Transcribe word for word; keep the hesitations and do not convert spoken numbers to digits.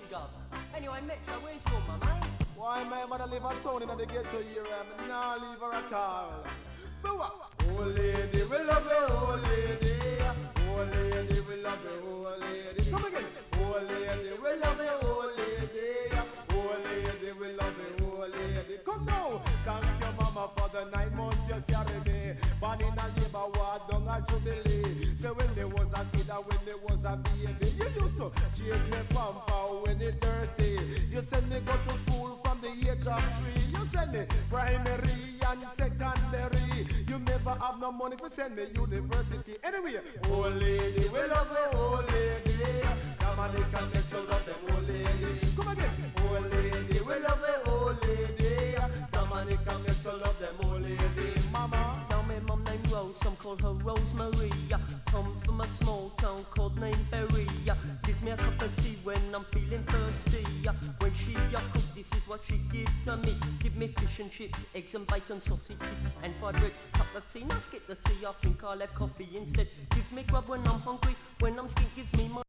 Gov. Anyway, Metro, where's your mum, eh? Why my mother live a town in the ghetto here and now leave her at all. Oh lady, we love you, oh lady. Oh lady, we love you, oh lady. Come again. Oh lady, we love you, oh lady. Oh lady, we love you, oh lady. Come now. Thank your mama for the nine months you carry me. Born in a labor ward, down a Jubilee. So when there was a kid and when there was a baby, you used to chase me pamper when it dirty. You send me go to school from the age of three. You send me primary and secondary. You never have no money for send me university. Anyway, oh lady, we love you, oh lady. Come on, they can make you love them, oh lady. Come again, oh lady, we love you, oh lady. Come on, they can make you love them, oh lady. Mama. Now my mum named Rose, some call her Rosemary. Comes from a small town called Nameberry. Gives me a cup of tea when I'm feeling thirsty. When she cooks, this is what she give to me. Give me fish and chips, eggs and bacon, sausages and fried bread. Cup of tea, now skip the tea, I think I'll have coffee instead. Gives me grub when I'm hungry, when I'm skint gives me money.